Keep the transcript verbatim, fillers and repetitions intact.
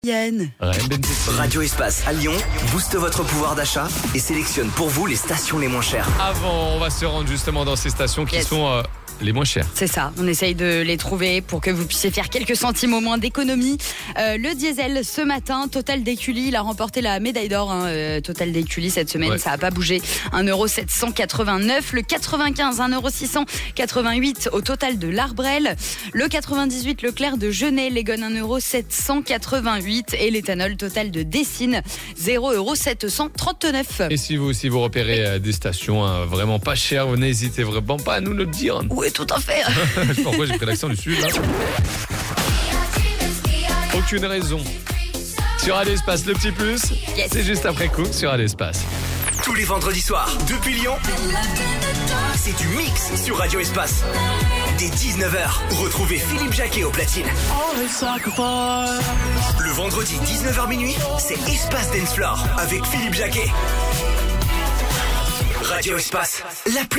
Yann. Radio Espace à Lyon booste votre pouvoir d'achat et sélectionne pour vous les stations les moins chères. Avant, on va se rendre justement dans ces stations qui Yes. sont euh, les moins chères. C'est ça, on essaye de les trouver pour que vous puissiez faire quelques centimes au moins d'économie. Euh, le diesel, ce matin, Total d'Écully, il a remporté la médaille d'or. Hein, euh, Total d'Écully, cette semaine, Ouais. ça n'a pas bougé. un euro sept cent quatre-vingt-neuf. Le quatre-vingt-quinze, un euro six cent quatre-vingt-huit au total de l'Arbrel. Le quatre-vingt-dix-huit, Leclerc de Genêt, Légon, un euro sept cent quatre-vingt-huit. Et l'éthanol total de Dessines, zéro euro sept cent trente-neuf. Et si vous aussi vous repérez euh, des stations hein, vraiment pas chères, vous n'hésitez vraiment pas à nous le dire. Oui, tout à fait. Je sais pas pourquoi j'ai pris l'accent du sud là. Aucune raison. Sur Radio Espace, le petit plus, Yes. c'est juste après coup sur Radio Espace. Tous les vendredis soirs, depuis Lyon, c'est du mix sur Radio Espace. Dès dix-neuf heures, retrouvez Philippe Jacquet au platine. Le vendredi dix-neuf heures minuit, c'est Espace Dance Floor avec Philippe Jacquet. Radio Espace, la plus